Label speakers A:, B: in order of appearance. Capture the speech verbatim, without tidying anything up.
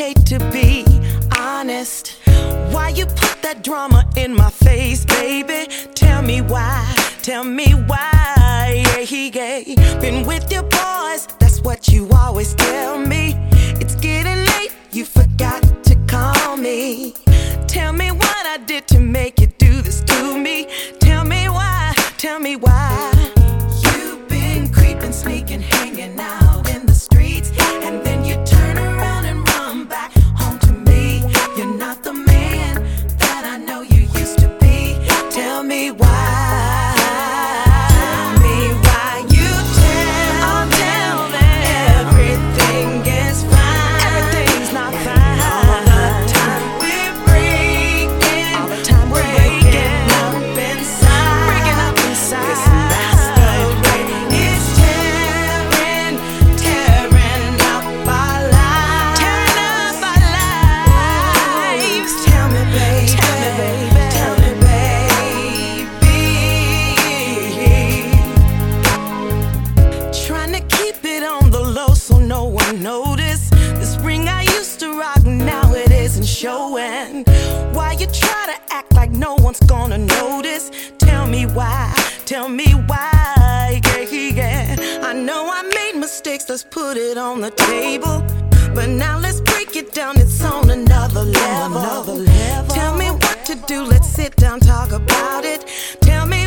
A: hate to be honest. Why you put that drama in my face, baby? Tell me why, tell me why. Yeah, he gay. Been with your boys, that's what you always tell me. It's getting late, you forgot to call me. Tell me what I did to make you do this to me. Tell me why, tell me why. You've been creeping, sneaking, hanging out in the streets, and then you turn around and run back home to me. You're not the man that I know you used to be. Tell me why. Tell me why you tell, oh, tell me everything is fine. Everything's not fine. All the time we're breaking, all the time we're breaking up inside, breaking up inside. This masquerade is tearing, tearing up our lives, tearing up our lives. Tell me, baby, tell me, baby, tell me, baby. Trying to keep it on the low so no one notice. This ring I used to rock, now it isn't showing. Why you try to act like no one's gonna notice? Tell me why, tell me why. Yeah, yeah. I know I made mistakes, let's put it on the table. But now let's break it down, it's on another level. Another level. Tell me what to do, let's sit down, talk about it. Tell me